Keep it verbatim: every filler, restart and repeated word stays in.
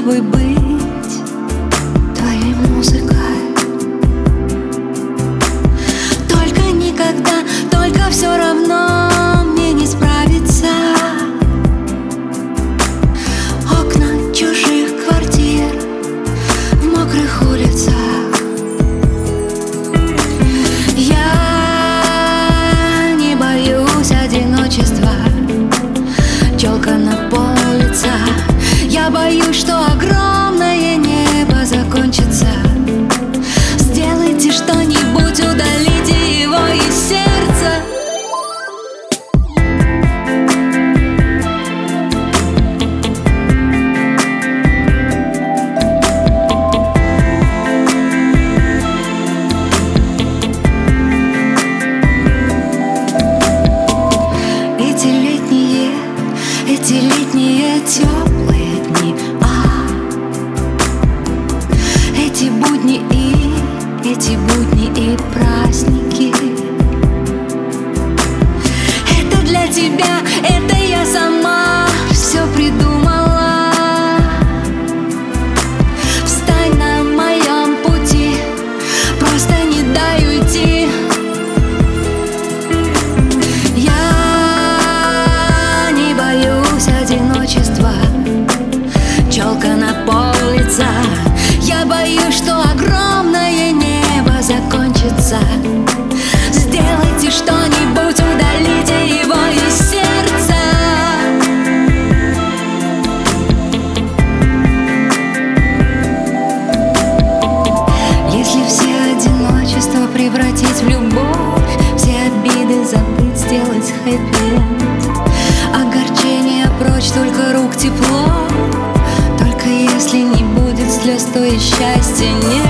тобой быть, твоей музыкой. Только никогда, только все равно мне не справиться. Окна чужих квартир в мокрых улицах. Я не боюсь одиночества, челка на пол лица. Я боюсь, что огромное небо закончится. Сделайте что-нибудь, удалите его из сердца. Эти летние, эти летние теплые дни, а эти будни и эти будни и праздники. Это для тебя, это я сама все придумала. Встань на моем пути, просто не дай уйти. Одиночество, челка на пол лица. Я боюсь, что огромное небо закончится. Сделайте что-нибудь, удалите его из сердца. Если все одиночество превратить в любовь, все обиды забыть, сделать хэппи-энд, огорчение прочь, только рук тепло. Только если не будет слез, то и счастья нет.